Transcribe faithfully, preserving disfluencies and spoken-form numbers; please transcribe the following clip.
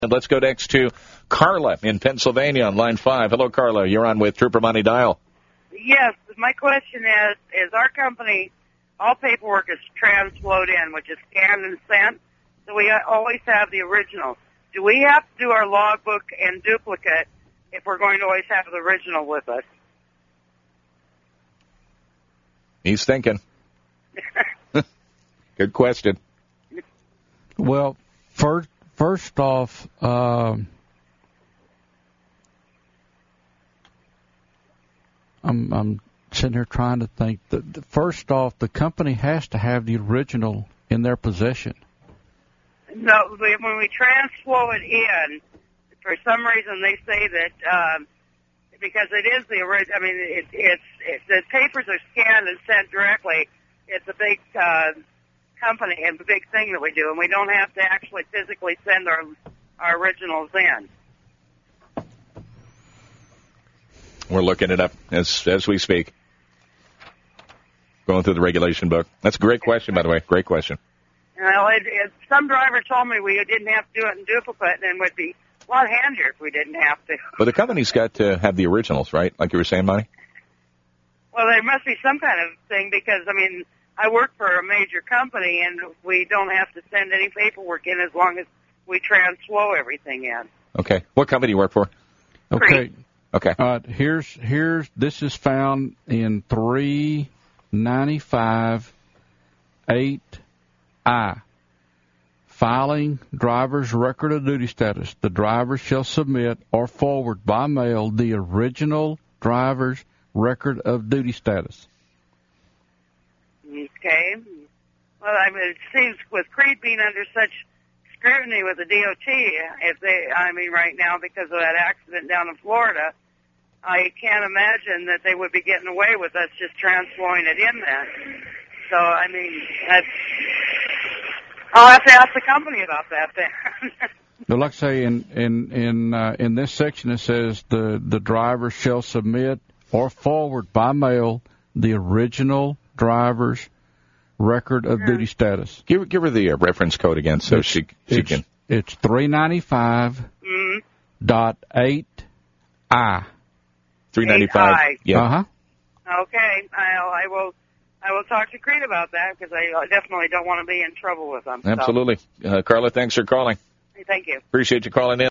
And let's go next to Carla in Pennsylvania on line five. Hello, Carla. You're on with Trooper Money Dial. Yes, my question is, is our company, all paperwork is transflowed in, which is scanned and sent, so we always have the original. Do we have to do our logbook and duplicate if we're going to always have the original with us? He's thinking. Good question. Well, first, first off, um, I'm, I'm sitting here trying to think. That first off, the company has to have the original in their possession. No, we, when we transflow it in, for some reason they say that um, because it is the original. I mean, it, it's it, the papers are scanned and sent directly. It's a big uh, company and a big thing that we do, and we don't have to actually physically send our our originals in. We're looking it up as as we speak. Going through the regulation book. That's a great question, by the way. Great question. Well, it, it, some driver told me we didn't have to do it in duplicate, and it would be a lot handier if we didn't have to. But the company's got to have the originals, right? Like you were saying, Monty? Well, there must be some kind of thing because, I mean, I work for a major company, and we don't have to send any paperwork in as long as we transflow everything in. Okay. What company do you work for? Okay. Okay. Uh, here's here's this is found in three ninety-five eight I. Filing driver's record of duty status. The driver shall submit or forward by mail the original driver's record of duty status. Okay. Well, I mean, it seems with Creed being under such scrutiny with the D O T, if they, I mean, right now because of that accident down in Florida, I can't imagine that they would be getting away with us just transflowing it in there. So, I mean, that's, I'll have to ask the company about that then. Well, like I say, in in in uh, in this section it says the the driver shall submit or forward by mail the original driver's record of duty status. Give give her the uh, reference code again so it's, she she it's, can. It's three ninety-five mm-hmm. dot eight I. three ninety-five. Yeah. Uh huh. Okay, I'll, I will. I will talk to Creed about that because I definitely don't want to be in trouble with them. Absolutely. So. Uh, Carla, thanks for calling. Thank you. Appreciate you calling in.